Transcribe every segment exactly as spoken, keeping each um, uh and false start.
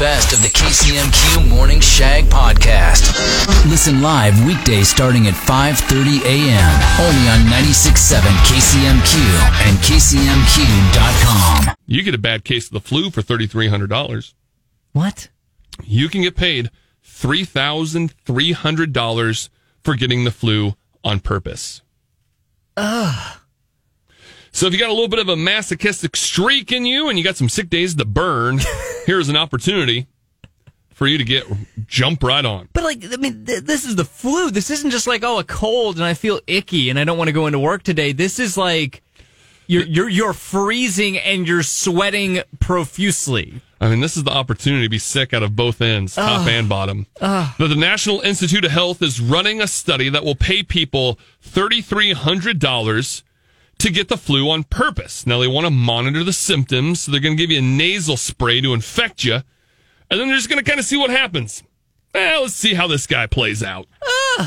best of the K C M Q Morning Shag podcast. Listen live weekdays starting at five thirty a.m. only on ninety-six point seven K C M Q and K C M Q dot com. You get a bad case of the flu for three thousand three hundred dollars. What? You can get paid three thousand three hundred dollars for getting the flu on purpose. Ugh. So if you got a little bit of a masochistic streak in you and you got some sick days to burn, here's an opportunity for you to get jump right on. But, like, I mean, th- this is the flu. This isn't just like, oh, a cold and I feel icky and I don't want to go into work today. This is like you're you're you're freezing and you're sweating profusely. I mean, this is the opportunity to be sick out of both ends, top Ugh. and bottom. Ugh. But the National Institute of Health is running a study that will pay people three thousand three hundred dollars to get the flu on purpose. Now, they want to monitor the symptoms, so they're going to give you a nasal spray to infect you, and then they're just going to kind of see what happens. Well, let's see how this guy plays out. Ugh.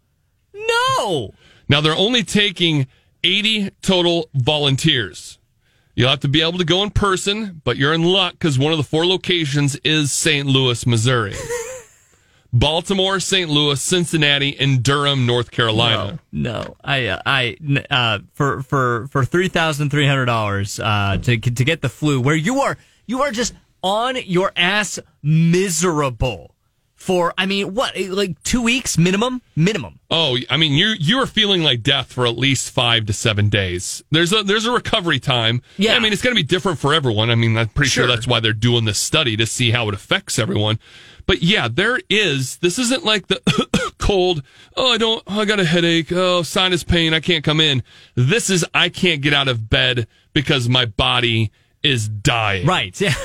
No. Now, they're only taking eighty total volunteers. You'll have to be able to go in person, but you're in luck because one of the four locations is Saint Louis, Missouri. Baltimore, Saint Louis, Cincinnati, and Durham, North Carolina. No, no. I, uh, I, uh, for for for three thousand three hundred dollars, uh, to to get the flu, where you are you are just on your ass, miserable. For, I mean, what, like two weeks minimum? Minimum. Oh, I mean, you you are feeling like death for at least five to seven days. There's a there's a recovery time. Yeah. I mean, it's going to be different for everyone. I mean, I'm pretty sure. Sure That's why they're doing this study, to see how it affects everyone. But yeah, there is. This isn't like the cold. Oh, I don't. Oh, I got a headache. Oh, sinus pain. I can't come in. This is I can't get out of bed because my body is dying. Right. Yeah.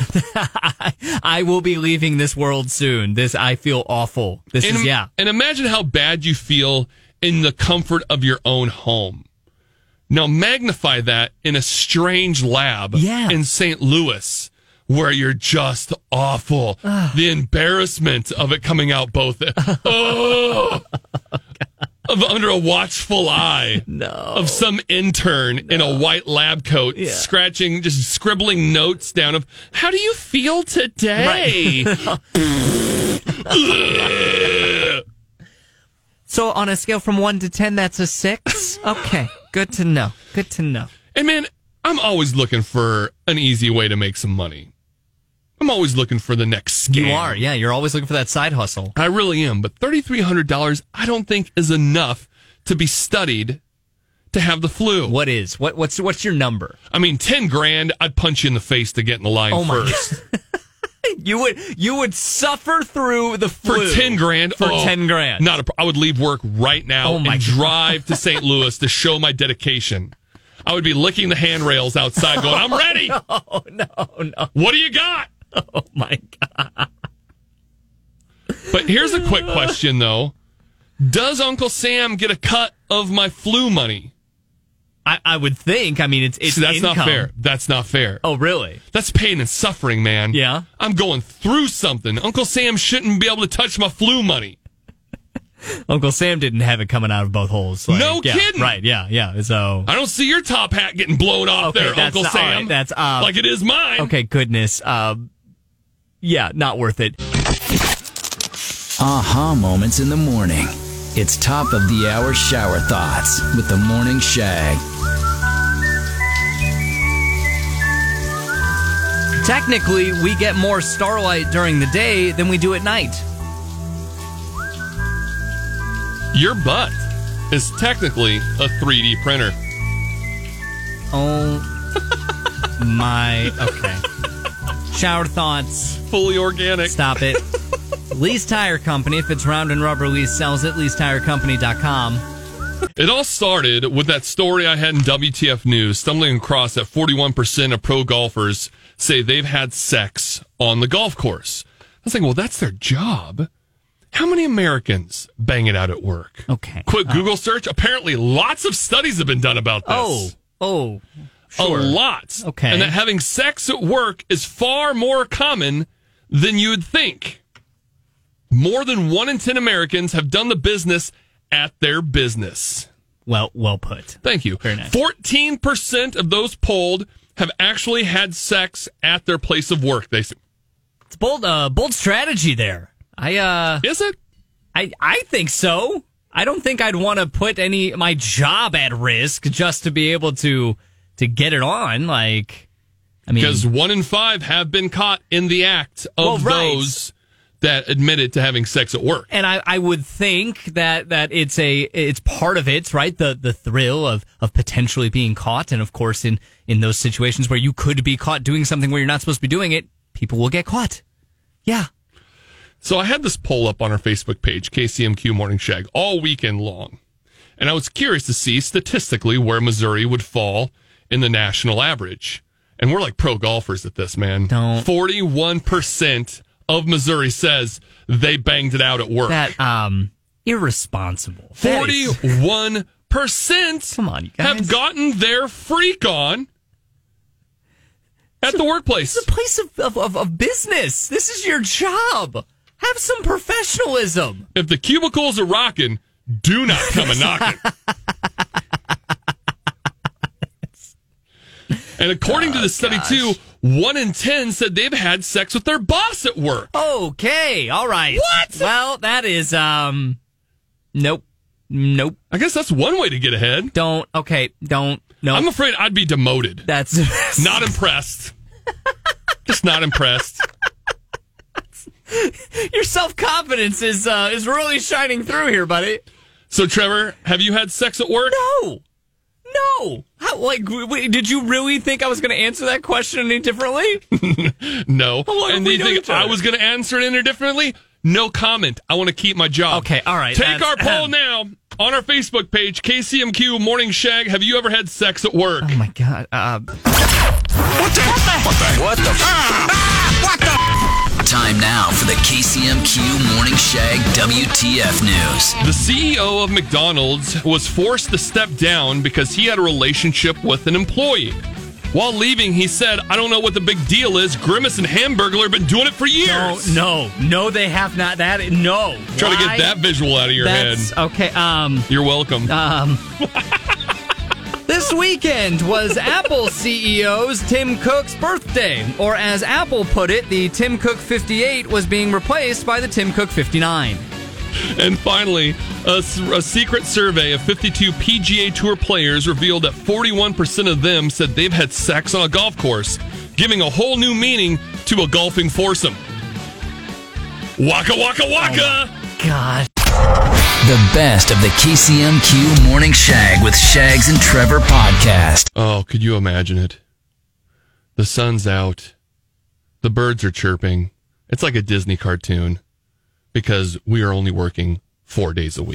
I will be leaving this world soon. This, I feel awful. This and, is, yeah. And imagine how bad you feel in the comfort of your own home. Now magnify that in a strange lab yeah. in Saint Louis, where you're just awful. The embarrassment of it coming out both. Oh, of under a watchful eye. No. Of some intern no. in a white lab coat, yeah. scratching, just scribbling notes down of, how do you feel today? Right. So on a scale from one to ten, that's a six? Okay. Good to know. Good to know. And man, I'm always looking for an easy way to make some money. I'm always looking for the next scam. You are, yeah. You're always looking for that side hustle. I really am. But three thousand three hundred dollars, I don't think is enough to be studied to have the flu. What is? What? What's what's your number? I mean, ten grand, I'd punch you in the face to get in the line oh first. you would you would suffer through the flu. For ten grand? For oh, ten grand. Not a, I would leave work right now oh my and God. drive to Saint Louis to show my dedication. I would be licking the handrails outside going, I'm ready. No, no, no. What do you got? Oh, my God. But here's a quick question, though. Does Uncle Sam get a cut of my flu money? I, I would think. I mean, it's it's See, that's income. not fair. That's not fair. Oh, really? That's pain and suffering, man. Yeah? I'm going through something. Uncle Sam shouldn't be able to touch my flu money. Uncle Sam didn't have it coming out of both holes. Like, no yeah, kidding. Right, yeah, yeah. So I don't see your top hat getting blown off okay, there, that's Uncle not, Sam. all right, that's uh, like it is mine. Okay, goodness. Um, yeah, not worth it. Aha moments in the morning. It's top of the hour shower thoughts with the Morning Shag. Technically, we get more starlight during the day than we do at night. Your butt is technically a three D printer. Oh my, okay. Shower thoughts. Fully organic. Stop it. Lease Tire Company. If it's round and rubber, Lease sells it. lease tire company dot com. It all started with that story I had in W T F News, stumbling across that forty-one percent of pro golfers say they've had sex on the golf course. I was like, well, that's their job. How many Americans bang it out at work? Okay. Quick uh, Google search. Apparently, lots of studies have been done about this. Oh, oh, sure. A lot. Okay. And that having sex at work is far more common than you would think. More than one in ten Americans have done the business at their business. Well, well put. Thank you. Very nice. fourteen percent of those polled have actually had sex at their place of work. They say, It's bold, uh, bold strategy there. I uh, Is it? I I think so. I don't think I'd want to put any my job at risk just to be able to to get it on. Like, I mean, Because one in five have been caught in the act of Well, right. those that admitted to having sex at work. and I, I would think that, that it's a it's part of it, right? The the thrill of, of potentially being caught, and of course, in, in those situations where you could be caught doing something where you're not supposed to be doing it, people will get caught. Yeah. So I had this poll up on our Facebook page, K C M Q Morning Shag, all weekend long. And I was curious to see statistically where Missouri would fall in the national average. And we're like pro golfers at this, man. Don't. forty-one percent of Missouri says they banged it out at work. That um irresponsible. That is- forty-one percent Come on, you guys. have gotten their freak on at the workplace. It's a place of, of, of, of business. This is your job. Have some professionalism. If the cubicles are rocking, do not come a knocking. And according to the study, gosh. too, one in ten said they've had sex with their boss at work. Okay, all right. What? Well, that is um nope. Nope. I guess that's one way to get ahead. Don't. Okay, don't. No. I'm afraid I'd be demoted. That's Not impressed. Just not impressed. your self-confidence is uh is really shining through here, buddy. So, Trevor, have you had sex at work? No. No. How, like, wait, did you really think I was going to answer that question any differently? No. How long And have do we you known think each other? I was going to answer it any differently? No comment. I want to keep my job. Okay, all right. Take That's- our poll now on our Facebook page, K C M Q Morning Shag. Have you ever had sex at work? Oh my god. Uh, What the? What the? What the? Ah, what the? Time now for the K C M Q Morning Shag W T F News. The C E O of McDonald's was forced to step down because he had a relationship with an employee. While leaving, he said, I don't know what the big deal is. Grimace and Hamburglar have been doing it for years. no, no, no, they have not. That no. Try to Why? get that visual out of your That's, head. Okay. Um. You're welcome. Um. This weekend was Apple C E O's Tim Cook's birthday, or as Apple put it, the Tim Cook fifty-eight was being replaced by the Tim Cook fifty-nine. And finally, a, a secret survey of fifty-two P G A Tour players revealed that forty-one percent of them said they've had sex on a golf course, giving a whole new meaning to a golfing foursome. Waka, waka, waka! God. The best of the K C M Q Morning Shag with Shags and Trevor podcast. Oh, could you imagine it? The sun's out. The birds are chirping. It's like a Disney cartoon because we are only working four days a week.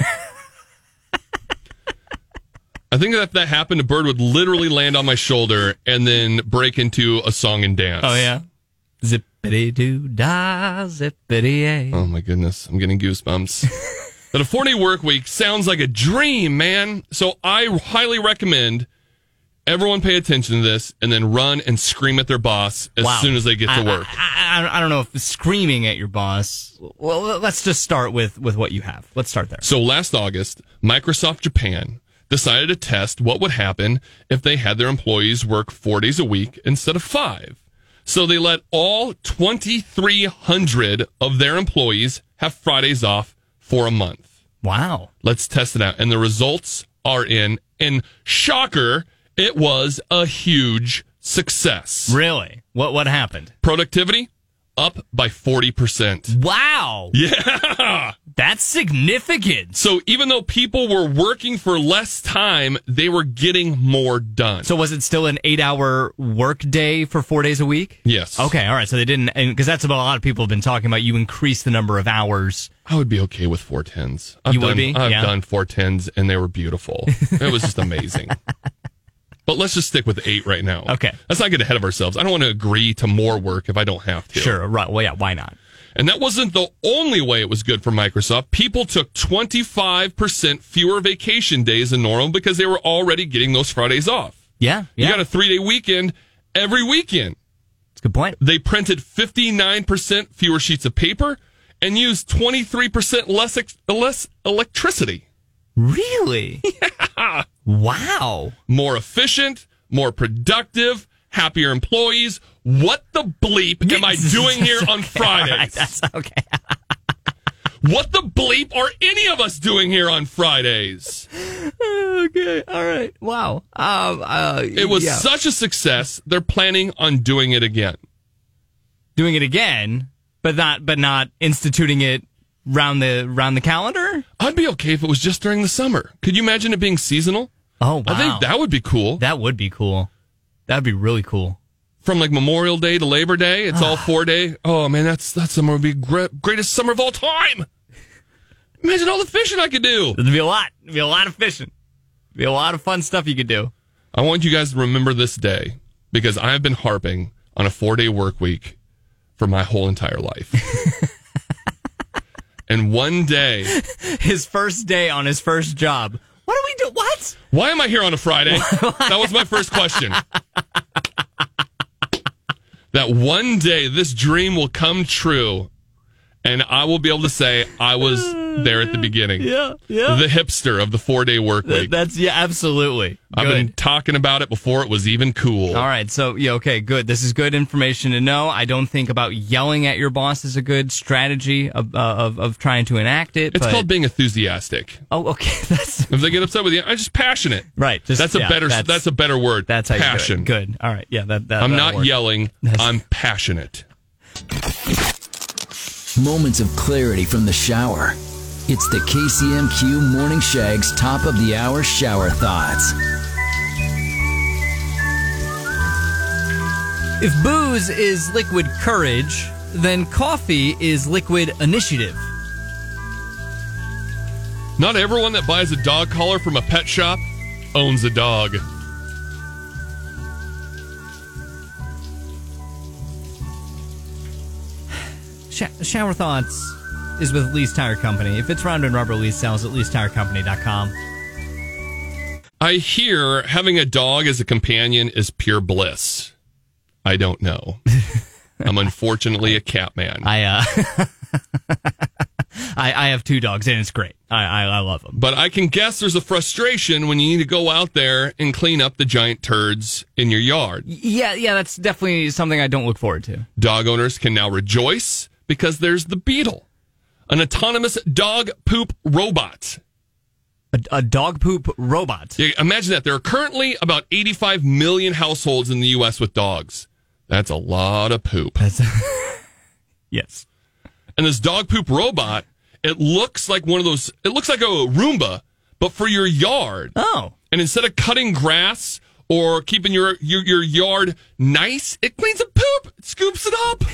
I think that if that happened, a bird would literally land on my shoulder and then break into a song and dance. Oh yeah. Zippity doo dah, zippity a. Oh my goodness, I'm getting goosebumps. But a four-day work week sounds like a dream, man. So I highly recommend everyone pay attention to this and then run and scream at their boss as Wow. soon as they get to I, work. I, I, I don't know if screaming at your boss. Well, let's just start with, with what you have. Let's start there. So last August, Microsoft Japan decided to test what would happen if they had their employees work four days a week instead of five. So they let all twenty-three hundred of their employees have Fridays off for a month. Wow. Let's test it out. And the results are in. And shocker, it was a huge success. Really? What what happened? Productivity up by forty percent. Wow. Yeah. That's significant. So even though people were working for less time, they were getting more done. So was it still an eight-hour work day for four days a week? Yes. Okay, all right. So they didn't, because that's what a lot of people have been talking about. You increase the number of hours. I would be okay with four tens. I've You done, would be? I've Yeah. done four tens and they were beautiful. It was just amazing. But let's just stick with eight right now. Okay. Let's not get ahead of ourselves. I don't want to agree to more work if I don't have to. Sure. Right. Well, yeah. Why not? And that wasn't the only way it was good for Microsoft. People took twenty-five percent fewer vacation days than normal because they were already getting those Fridays off. Yeah. Yeah. You got a three-day weekend every weekend. That's a good point. They printed fifty-nine percent fewer sheets of paper and used twenty-three percent less ex- less electricity. Really? Yeah. Wow. More efficient, more productive, happier employees, what the bleep am I doing here on okay, Fridays? all right, that's okay. What the bleep are any of us doing here on Fridays? Okay, all right. Wow. Um, uh, It was yeah. such a success, they're planning on doing it again. Doing it again, but not but not instituting it round the round the calendar? I'd be okay if it was just during the summer. Could you imagine it being seasonal? Oh, wow. I think that would be cool. That would be cool. That'd be really cool. From like Memorial Day to Labor Day, it's all four day. Oh man, that's that summer would be great, greatest summer of all time. Imagine all the fishing I could do. There'd be a lot. There'd be a lot of fishing. There'd be a lot of fun stuff you could do. I want you guys to remember this day because I have been harping on a four day work week for my whole entire life. And one day, His first day on his first job. What do we do? What? why am I here on a Friday? That was my first question. That one day this dream will come true and I will be able to say I was there at the beginning. Yeah, yeah. The hipster of the four-day work week. That's, yeah, absolutely. I've Good. been talking about it before it was even cool. All right, so, yeah, okay, good. This is good information to know. I don't think about yelling at your boss is a good strategy of uh, of, of trying to enact it. It's but, called being enthusiastic. Oh, okay. That's If they get upset with you, I'm just passionate. right. Just, That's a yeah, better That's, that's a better word. that's how Passion. you do it. Good. All right. Yeah, that, that I'm that'll not work. yelling. That's- I'm passionate. Moments of clarity from the shower. It's the K C M Q Morning Shag's top of the hour shower thoughts. If booze is liquid courage, then coffee is liquid initiative. Not everyone that buys a dog collar from a pet shop owns a dog. Sh- shower Thoughts is with Lee's Tire Company. If it's round and rubber, Lee sells at lees tire company dot com. I hear having a dog as a companion is pure bliss. I don't know. I'm unfortunately a cat man. I, uh, I, I have two dogs, and it's great. I, I, I love them. But I can guess there's a frustration when you need to go out there and clean up the giant turds in your yard. Yeah, yeah, that's definitely something I don't look forward to. Dog owners can now rejoice because there's the Beetle, an autonomous dog poop robot. A, a dog poop robot. Yeah, imagine that. There are currently about eighty-five million households in the U S with dogs. That's a lot of poop. That's yes. And this dog poop robot, it looks like one of those, it looks like a Roomba, but for your yard. Oh. And instead of cutting grass or keeping your, your, your yard nice, it cleans up poop. It scoops it up.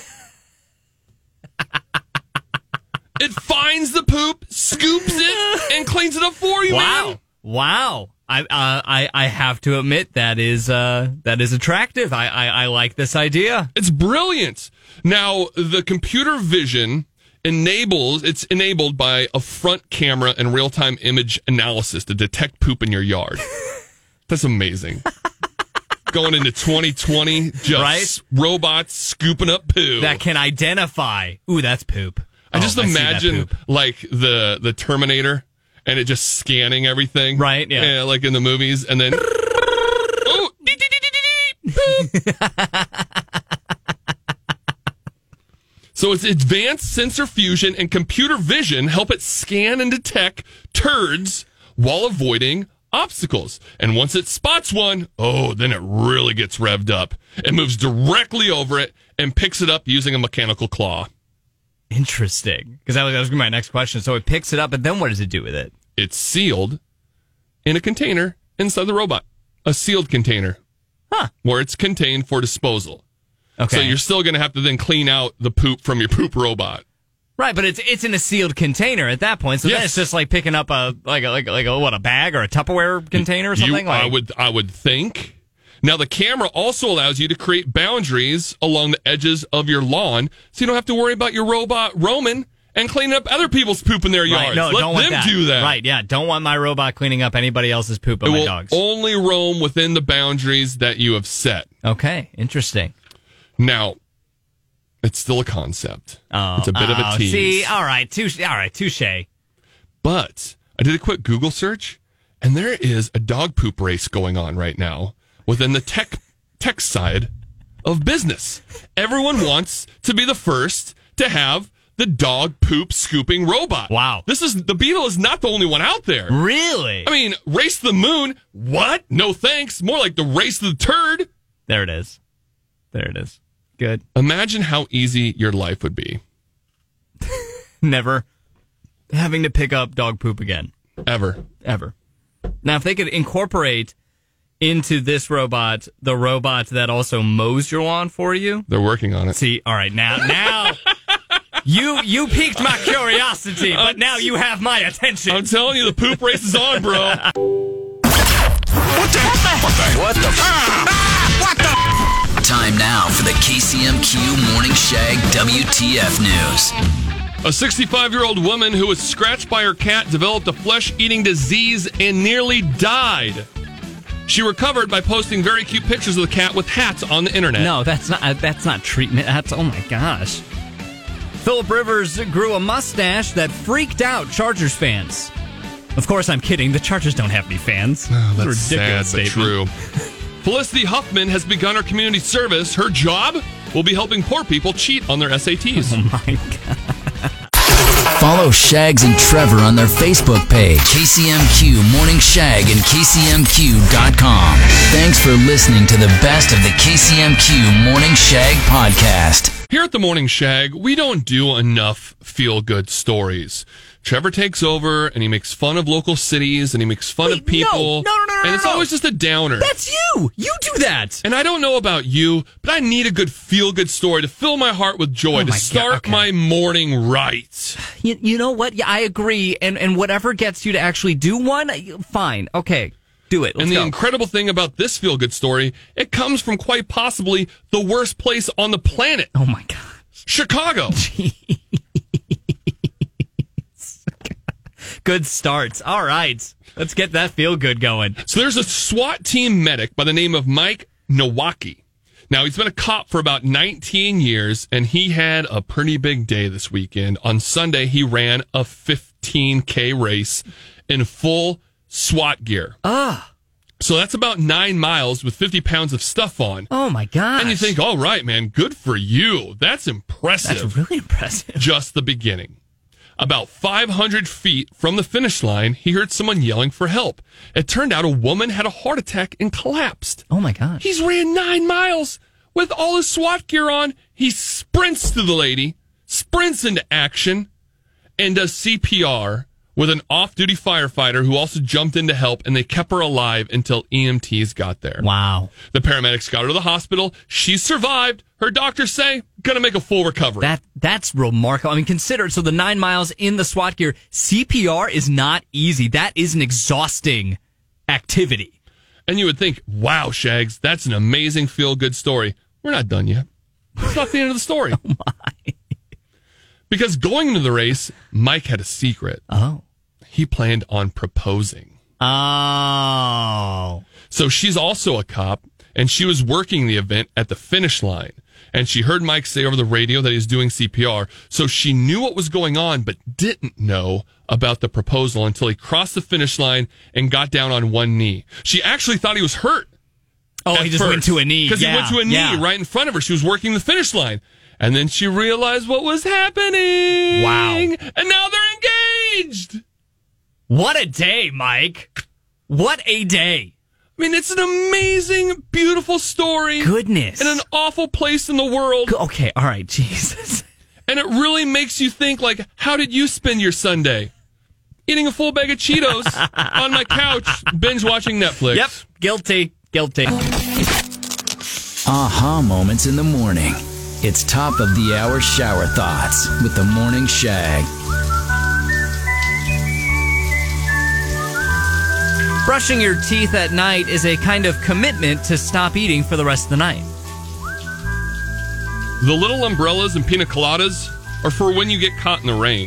It finds the poop, scoops it, and cleans it up for you, Wow. man. Wow. I, uh, I I have to admit that is uh that is attractive. I, I, I like this idea. It's brilliant. Now, the computer vision enables, it's enabled by a front camera and real-time image analysis to detect poop in your yard. That's amazing. Going into twenty twenty, just Right? robots scooping up poo. That can identify. Ooh, that's poop. I just Oh, see that imagine poop. like the the Terminator and it just scanning everything. Right, yeah. like in the movies. And then, oh, dee, dee, dee, dee, dee, poop. So it's advanced sensor fusion and computer vision help it scan and detect turds while avoiding obstacles. And once it spots one, oh, then it really gets revved up. It moves directly over it and picks it up using a mechanical claw. Interesting. Because that was, that was gonna be my next question. So it picks it up, and then what does it do with it? It's sealed in a container inside the robot. A sealed container. Huh. Where it's contained for disposal. Okay. So you're still going to have to then clean out the poop from your poop robot. Right, but it's it's in a sealed container at that point. So then Yes. it's just like picking up a like a, like a, like a, what, a bag or a Tupperware container or something? You, like I would I would think. Now the camera also allows you to create boundaries along the edges of your lawn, so you don't have to worry about your robot roaming and cleaning up other people's poop in their yards. Right, no, Let don't want them that. do that. Right, yeah. Don't want my robot cleaning up anybody else's poop on It my will dogs. only roam within the boundaries that you have set. Okay, interesting. Now, it's still a concept. Oh, it's a bit of a oh, tease. See, all right, touche. All right, touche. But I did a quick Google search, and there is a dog poop race going on right now within the tech tech side of business. Everyone wants to be the first to have the dog poop scooping robot. Wow. This is the Beetle is not the only one out there. Really? I mean, race to the moon. What? No thanks. More like the race to the turd. There it is. There it is. Good. Imagine how easy your life would be. Never having to pick up dog poop again. Ever. Ever. Now, if they could incorporate into this robot the robot that also mows your lawn for you. They're working on it. See, all right, now, now, you you piqued my curiosity, but now you have my attention. I'm telling you, the poop race is on, bro. What the? What the? What the? Ah, what the? Time now for the K C M Q Morning Shag W T F News. A sixty-five-year-old woman who was scratched by her cat developed a flesh-eating disease and nearly died. She recovered by posting very cute pictures of the cat with hats on the internet. No, that's not uh, that's not treatment. That's, oh my gosh. Philip Rivers grew a mustache that freaked out Chargers fans. Of course, I'm kidding. The Chargers don't have any fans. Oh, that's a ridiculous sad, but statement. true. Felicity Huffman has begun her community service. Her job will be helping poor people cheat on their S A Ts. Oh my God. Follow Shags and Trevor on their Facebook page, K C M Q Morning Shag and K C M Q dot com. Thanks for listening to the best of the K C M Q Morning Shag podcast. Here at the Morning Shag, we don't do enough feel-good stories. Trevor takes over, and he makes fun of local cities, and he makes fun Wait, of people. No, no, no, no, and it's no. always just a downer. That's you. You do that. And I don't know about you, but I need a good feel-good story to fill my heart with joy, Oh to my God, start okay. my morning right. You, you know what? Yeah, I agree. And and whatever gets you to actually do one, fine. Okay, do it. Let's and the go. incredible thing about this feel-good story, it comes from quite possibly the worst place on the planet, Oh my God. Chicago. Good starts. All right. Let's get that feel good going. So there's a SWAT team medic by the name of Mike Nowacki. Now, he's been a cop for about nineteen years, and he had a pretty big day this weekend. On Sunday, he ran a fifteen K race in full SWAT gear. Ah. So that's about nine miles with fifty pounds of stuff on. Oh my gosh. And you think, all right, man, good for you. That's impressive. That's really impressive. Just the beginning. About five hundred feet from the finish line, he heard someone yelling for help. It turned out a woman had a heart attack and collapsed. Oh my gosh. He's ran nine miles with all his SWAT gear on. He sprints to the lady, sprints into action, and does C P R with an off-duty firefighter who also jumped in to help, and they kept her alive until E M Ts got there. Wow. The paramedics got her to the hospital. She survived. Her doctors say, gonna make a full recovery. That that's remarkable. I mean, consider so the nine miles in the SWAT gear, C P R is not easy. That is an exhausting activity. And you would think, wow, Shags, that's an amazing feel-good story. We're not done yet. It's not the end of the story. Oh my. Because going into the race, Mike had a secret. Oh. He planned on proposing. Oh. So she's also a cop, and she was working the event at the finish line. And she heard Mike say over the radio that he was doing C P R. So she knew what was going on, but didn't know about the proposal until he crossed the finish line and got down on one knee. She actually thought he was hurt. Oh, he just went to a knee. Because yeah, he went to a knee yeah. right in front of her. She was working the finish line. And then she realized what was happening. Wow. And now they're engaged. What a day, Mike. What a day. I mean, it's an amazing, beautiful story. Goodness. In an awful place in the world. Okay, all right, Jesus. And it really makes you think, like, how did you spend your Sunday? Eating a full bag of Cheetos on my couch, binge watching Netflix. Yep, guilty, guilty. Aha moments in the morning. It's top of the hour shower thoughts with the Morning Shag. Brushing your teeth at night is a kind of commitment to stop eating for the rest of the night. The little umbrellas and pina coladas are for when you get caught in the rain.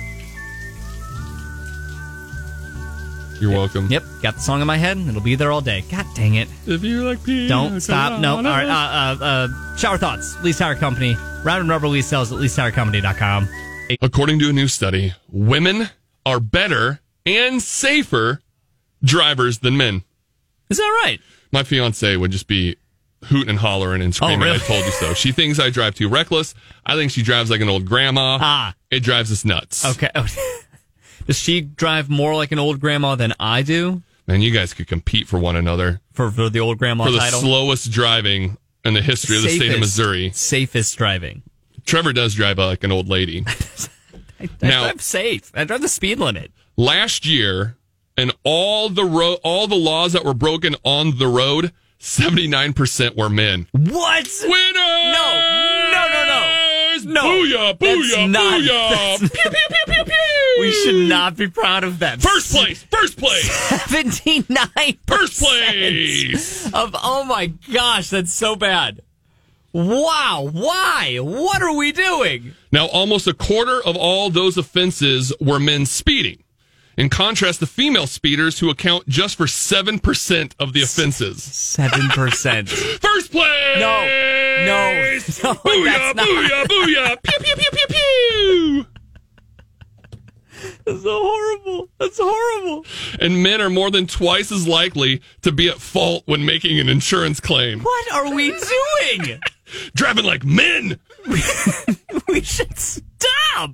You're welcome. Yep, got the song in my head. It'll be there all day. God dang it. If you like pina Don't stop. No. All right. Uh, uh, uh, shower thoughts. Lease Tire Company. Round and rubber lease sales at lease tire company dot com. According to a new study, women are better and safer drivers than men. Is that right? My fiance would just be hooting and hollering and screaming, Oh, really? I told you so. She thinks I drive too reckless. I think she drives like an old grandma. Ah. It drives us nuts. Okay. Does she drive more like an old grandma than I do? Man, you guys could compete for one another. For, for the old grandma For the title? slowest driving in the history of the state of Missouri. Safest driving. Trevor does drive uh, like an old lady. I, I Now- drive safe. I drive the speed limit. Last year, and all the ro- all the laws that were broken on the road, seventy-nine percent were men. What? Winners! No, no, no, no. No. Booyah, That's booyah, not- booyah. that's- Pew, pew, pew, pew, pew. We should not be proud of that. First place, first place, seventy-nine first place. of, oh my gosh, that's so bad. Wow, why? What are we doing? Now, almost a quarter of all those offenses were men speeding. In contrast, the female speeders who account just for seven percent of the offenses. seven percent. First place! No, no, no, Booyah, that's not. booyah, booyah. Pew, pew, pew, pew, pew. That's so horrible. That's horrible. And men are more than twice as likely to be at fault when making an insurance claim. What are we doing? Driving like men! We should stop.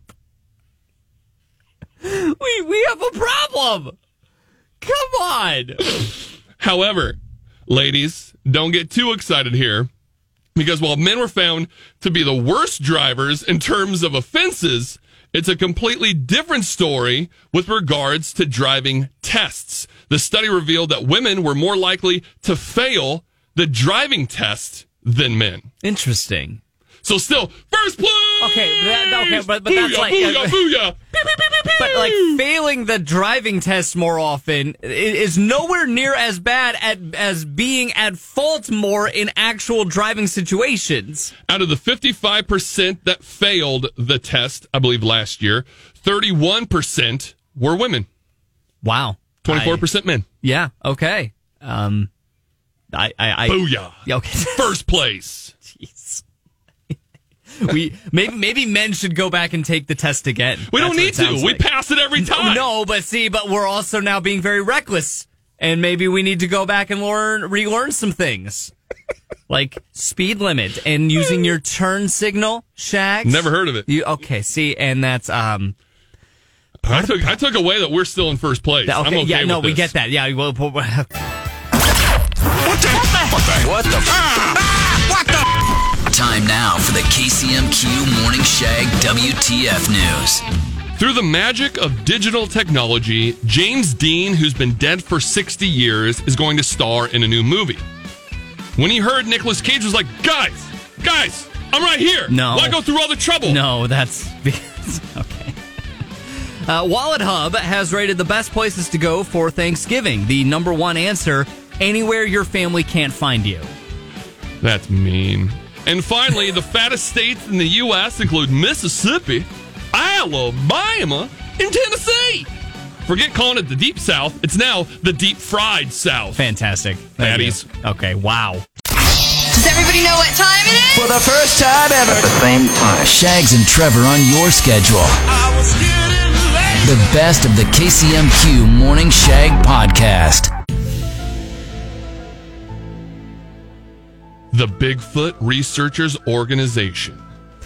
We we have a problem. Come on. However, ladies, don't get too excited here, because while men were found to be the worst drivers in terms of offenses, it's a completely different story with regards to driving tests. The study revealed that women were more likely to fail the driving test than men. Interesting. So still, first place! Okay, that, okay, but, but that's Booyah, like... booyah, booyah. Pew, pew, pew, pew, pew. But like failing the driving test more often i- is nowhere near as bad at, as being at fault more in actual driving situations. Out of the fifty-five percent that failed the test, I believe last year, thirty-one percent were women. Wow. twenty-four percent men. Yeah. Okay. Um, I, I, I Booyah. Yeah, okay. First place. Jeez. we maybe maybe men should go back and take the test again. We That's don't what need it sounds to. We like. pass it every time. No, but see, but we're also now being very reckless, and maybe we need to go back and learn, relearn some things, like speed limit and using your turn signal. Shags. Never heard of it. You okay? See, and that's um. I took I took away that we're still in first place. that- okay, I'm okay yeah, with no, we this. get that. Yeah, well, well, well, What the? What the? What the? Ah, what the? Time now for the K C M Q Morning Shag W T F News. Through the magic of digital technology, James Dean, who's been dead for sixty years, is going to star in a new movie. When he heard Nicolas Cage was like, guys, guys, I'm right here. No. Why go through all the trouble? No, that's because, okay. Uh, Wallet Hub has rated the best places to go for Thanksgiving. The number one answer: anywhere your family can't find you. That's mean. And finally, the fattest states in the U S include Mississippi, Alabama, and Tennessee. Forget calling it the Deep South. It's now the Deep Fried South. Fantastic. Thank Fatties. you. Okay, wow. Does everybody know what time it is? For the first time ever. At the same time. Shags and Trevor on your schedule. I was getting late. The best of the K C M Q Morning Shag podcast. The Bigfoot Researchers Organization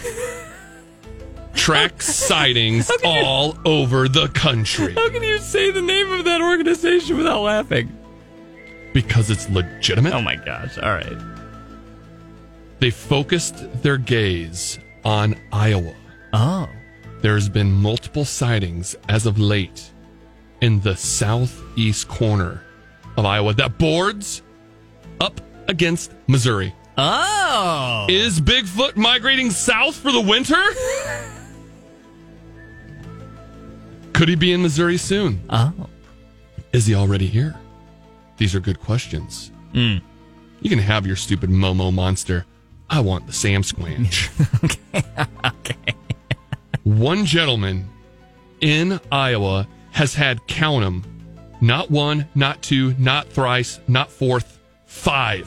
tracks sightings all over the country How can you say the name of that organization without laughing? because it's legitimate. Oh my gosh. All right. They focused their gaze on Iowa. Oh. There's been multiple sightings as of late in the southeast corner of Iowa that boards up against Missouri. Oh. Is Bigfoot migrating south for the winter? Could he be in Missouri soon? Oh. Is he already here? These are good questions. Mm. You can have your stupid Momo monster. I want the Sam Squanch. okay. Okay. One gentleman in Iowa has had, count 'em, not one, not two, not thrice, not fourth, five.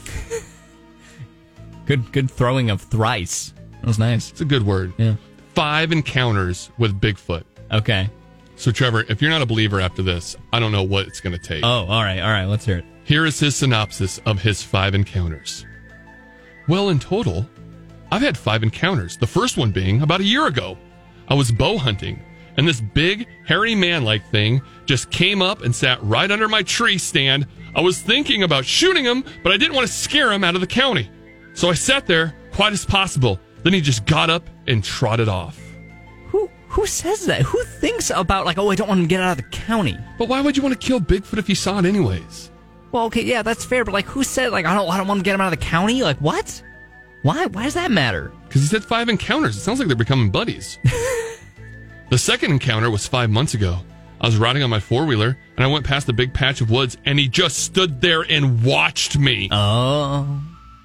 Good good throwing of thrice. That was nice. It's a good word. Yeah. Five encounters with Bigfoot. Okay. So, Trevor, if you're not a believer after this, I don't know what it's going to take. Oh, all right. All right. Let's hear it. Here is his synopsis of his five encounters. Well, in total, I've had five encounters. The first one being about a year ago. I was bow hunting, and this big, hairy man-like thing just came up and sat right under my tree stand. I was thinking about shooting him, but I didn't want to scare him out of the county. So I sat there, quiet as possible. Then he just got up and trotted off. Who who says that? Who thinks about, like, oh, I don't want him to get out of the county? But why would you want to kill Bigfoot if you saw it anyways? Well, okay, yeah, that's fair, but, like, who said, like, I don't, I don't want to get him out of the county? Like, what? Why? Why does that matter? Because he said five encounters. It sounds like they're becoming buddies. The second encounter was five months ago. I was riding on my four-wheeler, and I went past a big patch of woods, and he just stood there and watched me. Oh.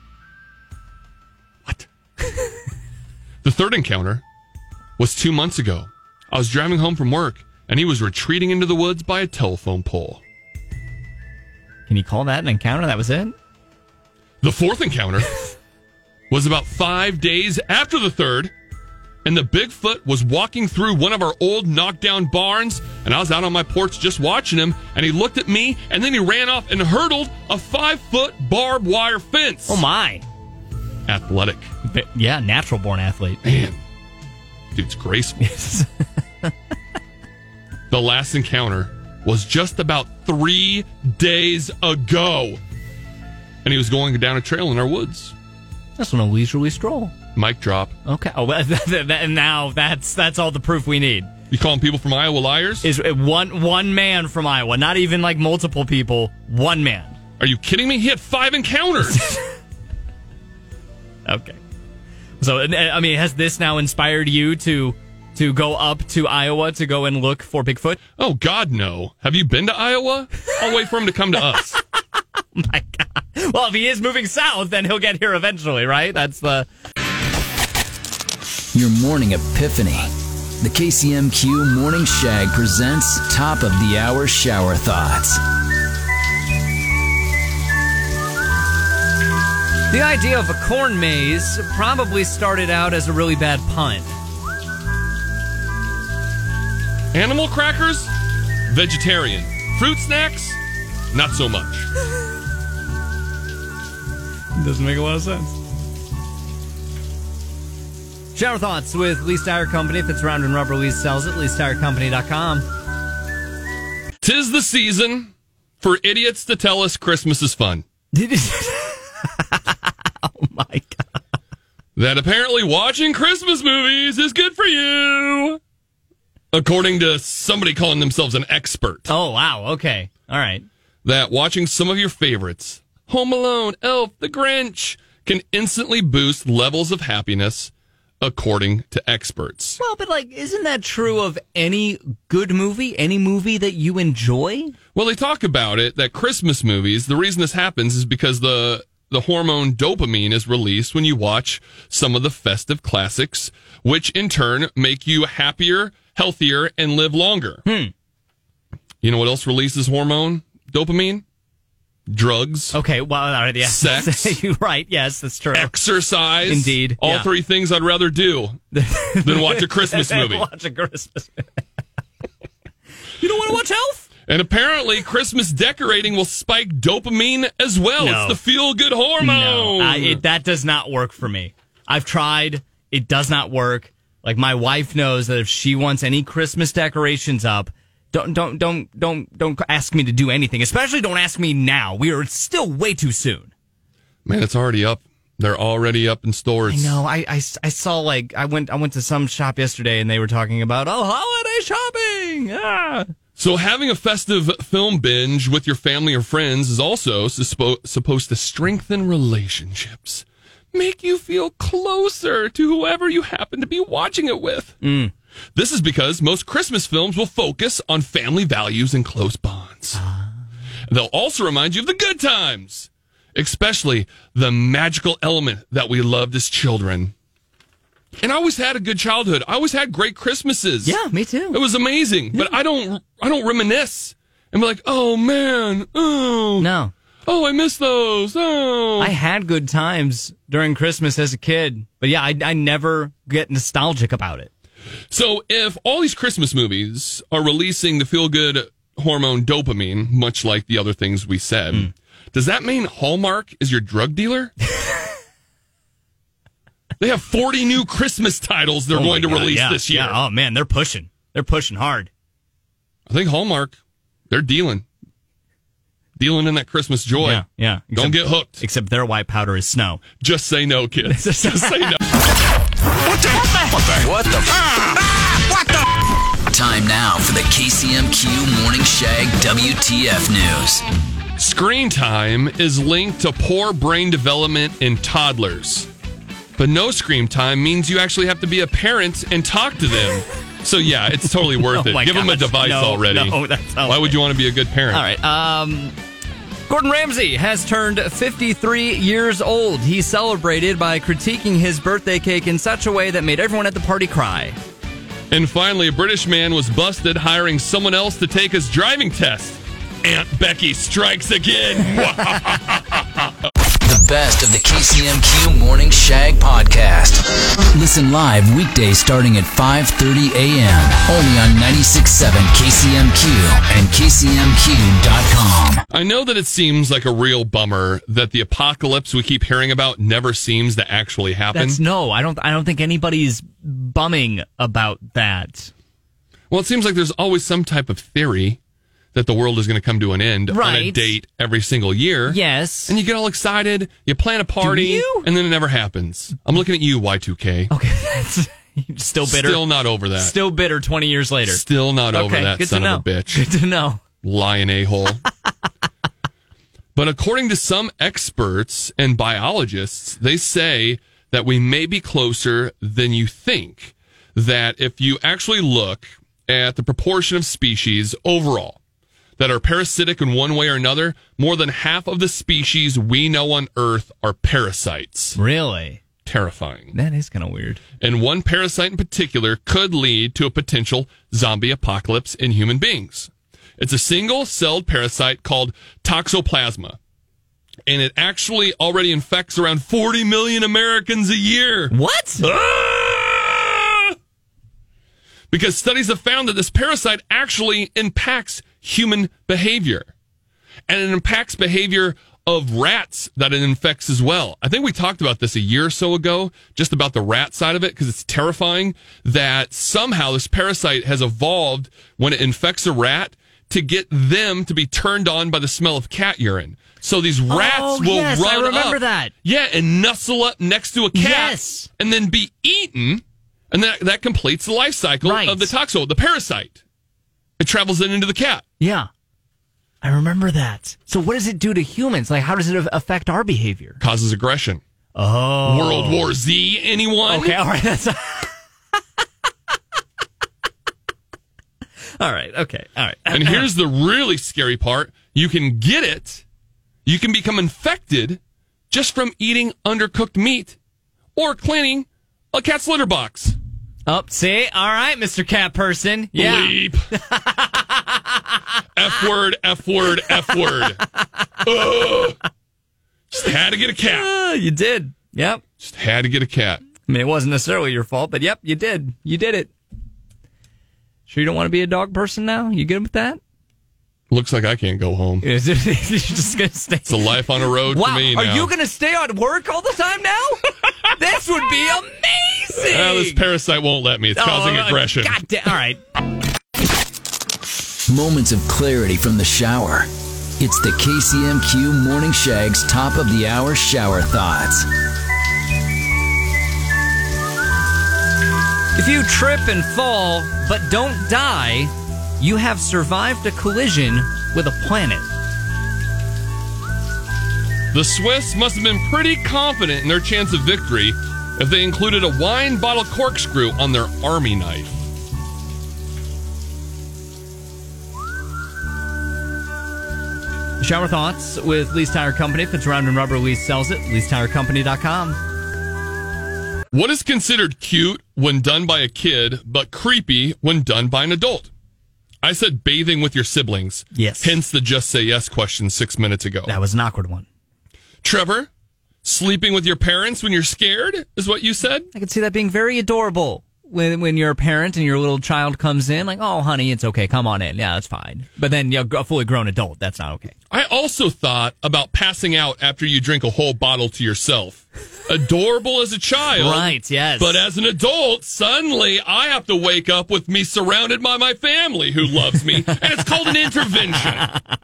What? The third encounter was two months ago. I was driving home from work, and he was retreating into the woods by a telephone pole. Can you call that an encounter? That was it? The fourth encounter was about five days after the third, and the Bigfoot was walking through one of our old knockdown barns, and I was out on my porch just watching him, and he looked at me, and then he ran off and hurdled a five-foot barbed wire fence. Oh, my. Athletic. But, yeah, natural-born athlete. Man, dude's graceful. The last encounter was just about three days ago, and he was going down a trail in our woods. That's on a leisurely stroll. Mic drop. Okay. Oh, and now that's that's all the proof we need. You calling people from Iowa liars? Is one one man from Iowa, not even like multiple people, one man. Are you kidding me? He had five encounters. Okay. So, I mean, has this now inspired you to to go up to Iowa to go and look for Bigfoot? Oh, God, no. Have you been to Iowa? I'll wait for him to come to us. Oh, my God. Well, if he is moving south, then he'll get here eventually, right? That's the... Your morning epiphany. The K C M Q Morning Shag presents Top of the Hour Shower Thoughts. The idea of a corn maze probably started out as a really bad pun. Animal crackers? Vegetarian. Fruit snacks? Not so much. Doesn't make a lot of sense. Shower Thoughts with Lease Tire Company. If it's round and rubber, Lease sells it. lease tire company dot com. Tis the season for idiots to tell us Christmas is fun. Oh, my God. That apparently watching Christmas movies is good for you, according to somebody calling themselves an expert. Oh, wow. Okay. All right. That watching some of your favorites, Home Alone, Elf, The Grinch, can instantly boost levels of happiness, according to experts. Well, but, like, isn't that true of any good movie, any movie that you enjoy? Well, they talk about it, that Christmas movies, the reason this happens is because the the hormone dopamine is released when you watch some of the festive classics, which in turn make you happier, healthier, and live longer. Hmm. You know what else releases hormone dopamine? Drugs. Okay, well, all right, yeah. Sex. You're right, yes, that's true. Exercise. Indeed. All yeah. three things I'd rather do than watch a Christmas movie. Watch a Christmas You don't want to watch Elf? And apparently, Christmas decorating will spike dopamine as well. No. It's the feel-good hormone. No, I, it, that does not work for me. I've tried. It does not work. Like, my wife knows that if she wants any Christmas decorations up, don't don't don't don't don't ask me to do anything. Especially don't ask me now. We are still way too soon. Man, it's already up. They're already up in stores. I know. I, I, I saw, like, I went I went to some shop yesterday and they were talking about, oh, holiday shopping. Ah. So having a festive film binge with your family or friends is also suspo- supposed to strengthen relationships, make you feel closer to whoever you happen to be watching it with. Mm. This is because most Christmas films will focus on family values and close bonds. Ah. They'll also remind you of the good times, especially the magical element that we loved as children. And I always had a good childhood. I always had great Christmases. Yeah, me too. It was amazing. Yeah. But I don't I don't reminisce and be like, oh, man, oh. No. Oh, I miss those. Oh. I had good times during Christmas as a kid. But yeah, I, I never get nostalgic about it. So if all these Christmas movies are releasing the feel-good hormone dopamine, much like the other things we said, mm. does that mean Hallmark is your drug dealer? They have forty new Christmas titles they're Oh going to my God, release yeah, this year. Yeah. Oh, man, they're pushing. They're pushing hard. I think Hallmark, they're dealing. Dealing in that Christmas joy. Yeah, yeah. Don't Except- get hooked. Except their white powder is snow. Just say no, kids. Just say no. What the? What the? What the? Ah, what the? Time now for the K C M Q Morning Shag W T F News. Screen time is linked to poor brain development in toddlers. But no screen time means you actually have to be a parent and talk to them. So, yeah, it's totally worth Oh it. my Give them a gosh. device No, already. no, that's not Why would right. you want to be a good parent? All right. Um, Gordon Ramsay has turned fifty-three years old. He celebrated by critiquing his birthday cake in such a way that made everyone at the party cry. And finally, a British man was busted hiring someone else to take his driving test. Aunt Becky strikes again. The best of the K C M Q Morning Shag podcast. Listen live weekdays starting at five thirty a.m. only on ninety-six point seven K C M Q and K C M Q dot com. I know that it seems like a real bummer that the apocalypse we keep hearing about never seems to actually happen. That's no, I don't. I don't think anybody's bumming about that. Well, it seems like there's always some type of theory that the world is going to come to an end on a Right. date every single year. Yes. And you get all excited, you plan a party, you? and then it never happens. I'm looking at you, Y two K. Okay, that's still bitter. Still not over that. Still bitter. Twenty years later. Still not over Okay, that good son to know. of a bitch. Good to know. Lying a-hole. But according to some experts and biologists, they say that we may be closer than you think. That if you actually look at the proportion of species overall that are parasitic in one way or another, more than half of the species we know on Earth are parasites. Really? Terrifying. That is kind of weird. And one parasite in particular could lead to a potential zombie apocalypse in human beings. It's a single-celled parasite called Toxoplasma. And it actually already infects around forty million Americans a year. What? Ah! Because studies have found that this parasite actually impacts human behavior. And it impacts behavior of rats that it infects as well. I think we talked about this a year or so ago, just about the rat side of it, because it's terrifying that somehow this parasite has evolved when it infects a rat to get them to be turned on by the smell of cat urine. So these rats Oh, will yes, I run remember up, that. yeah, and nuzzle up next to a cat, Yes. and then be eaten, and that that completes the life cycle Right. of the toxo, the parasite. It travels in into the cat. Yeah. I remember that. So what does it do to humans? Like, how does it affect our behavior? Causes aggression. Oh. World War Z, anyone? Okay, all right. That's all right. Okay, all right. And here's the really scary part. You can get it. You can become infected just from eating undercooked meat or cleaning a cat's litter box. Oh, see? All right, Mister Cat Person. Yeah. Bleep. F word, F word, F word. Ugh. Just had to get a cat. Uh, you did. Yep. Just had to get a cat. I mean, it wasn't necessarily your fault, but yep, you did. You did it. Sure you don't want to be a dog person now? You good with that? Looks like I can't go home. Is it, you're just going to stay? It's a life on a road Wow, for me now. are you going to stay on work all the time now? This would be amazing. Uh, this parasite won't let me. It's Oh, causing uh, aggression. God damn. All right. Moments of clarity from the shower. It's the K C M Q Morning Shag's top of the hour shower thoughts. If you trip and fall but don't die, you have survived a collision with a planet. The Swiss must have been pretty confident in their chance of victory if they included a wine bottle corkscrew on their army knife. Shower thoughts with Lee's Tire Company. If it's round and rubber, Lee's sells it. Lee's Tire Company dot com. What is considered cute when done by a kid, but creepy when done by an adult? I said bathing with your siblings. Yes. Hence the just say yes question six minutes ago. That was an awkward one. Trevor, sleeping with your parents when you're scared is what you said? I could see that being very adorable. when when you're a parent and your little child comes in, like, oh, honey, it's okay, come on in. Yeah, that's fine. But then you know, a fully grown adult, that's not okay. I also thought about passing out after you drink a whole bottle to yourself. Adorable as a child. Right, yes. But as an adult, suddenly I have to wake up with me surrounded by my family who loves me, and it's called an intervention.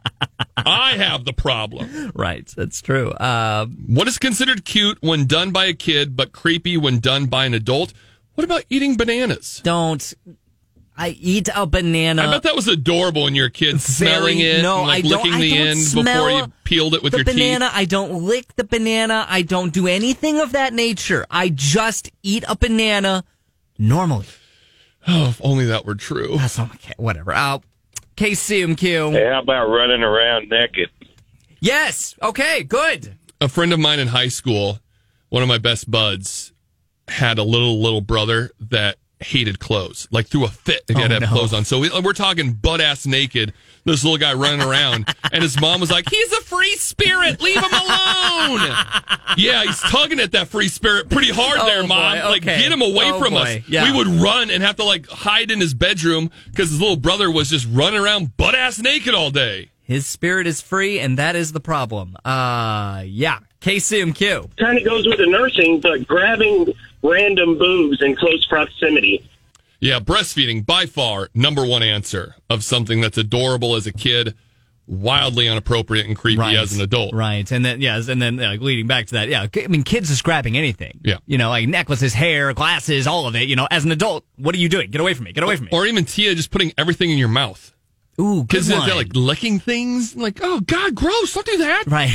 I have the problem. Right, that's true. Uh, what is considered cute when done by a kid, but creepy when done by an adult? What about eating bananas? Don't. I eat a banana. I bet that was adorable when you're a kid, smelling it, no, and like I don't, licking I the don't end smell before you peeled it with the your banana. teeth. I don't lick the banana. I don't do anything of that nature. I just eat a banana normally. Oh, if only that were true. That's not okay. Whatever. Uh, K C M Q. Hey, how about running around naked? Yes. Okay, good. A friend of mine in high school, one of my best buds, had a little, little brother that hated clothes, like threw a fit if he had Oh, to have no. clothes on. So we, we're talking butt ass naked, this little guy running around, and his mom was like, he's a free spirit, leave him alone. Yeah, he's tugging at that free spirit pretty hard Oh, there, boy, Mom. Like, okay. get him away Oh, from boy, us. yeah. We would run and have to like hide in his bedroom because his little brother was just running around butt ass naked all day. His spirit is free, and that is the problem. Uh, yeah. K C M Q. Kind of goes with the nursing, but grabbing random boobs in close proximity. Yeah, breastfeeding, by far, number one answer of something that's adorable as a kid, wildly inappropriate and creepy Right. as an adult. Right. And then, yes, and then like, leading back to that, yeah, I mean, kids just grabbing anything. Yeah. You know, like necklaces, hair, glasses, all of it. You know, as an adult, what are you doing? Get away from me. Get away from me. Or even Tia just putting everything in your mouth. Ooh, good Because they're one. like licking things. Like, oh, God, gross. Don't do that. Right.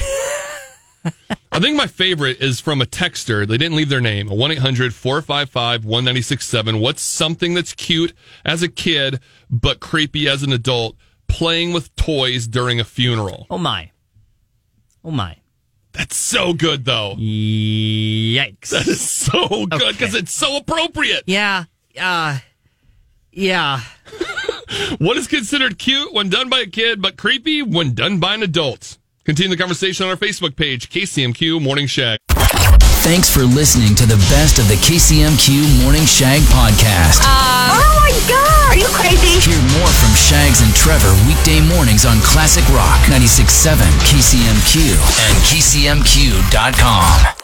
I think my favorite is from a texter. They didn't leave their name. one eight hundred four five five one nine six seven. What's something that's cute as a kid, but creepy as an adult? Playing with toys during a funeral. Oh, my. Oh, my. That's so good, though. Yikes. That is so good because Okay. it's so appropriate. Yeah. Uh, yeah. What is considered cute when done by a kid, but creepy when done by an adult? Continue the conversation on our Facebook page, K C M Q Morning Shag. Thanks for listening to the best of the K C M Q Morning Shag podcast. Oh my god! Are you crazy? Hear more from Shags and Trevor weekday mornings on Classic Rock ninety-six point seven K C M Q and K C M Q dot com.